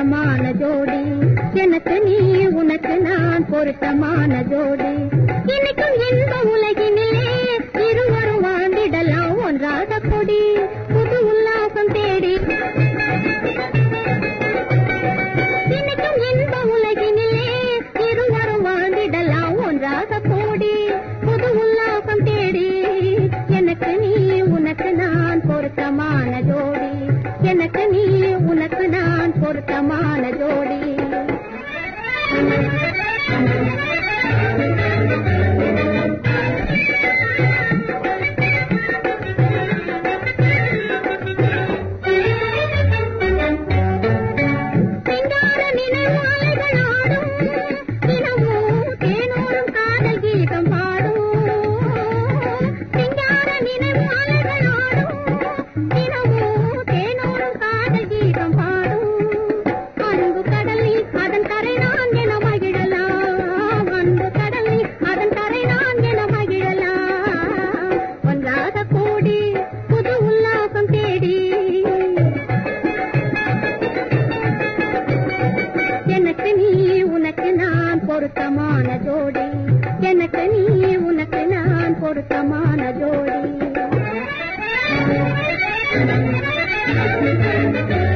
பொருத்தமான ஜோடி, எனக்கு நீ உனக்கு நான் பொருத்தமான ஜோடி. இன்னைக்கும் இந்த உலகினிலே இருவரும் வாழ்ந்திடலாம் ஒன்றாக கொடி, புது உல்லாசம் தேடி. இன்னைக்கும் இந்த உலகினிலே இருவரும் வாழ்ந்திடலாம் ஒன்றாக கூடி, புது உல்லாசம் தேடி. எனக்கு நீ உனக்கு நான் பொருத்தமான ஜோடி, எனக்கு நீ உனக்கு நான் பொருத்தமான ஜோடி. எனக்கு நீ உனக்கு நான் பொருத்தமான ஜோடி, எனக்கு நீ உனக்கு நான் பொருத்தமான ஜோடி.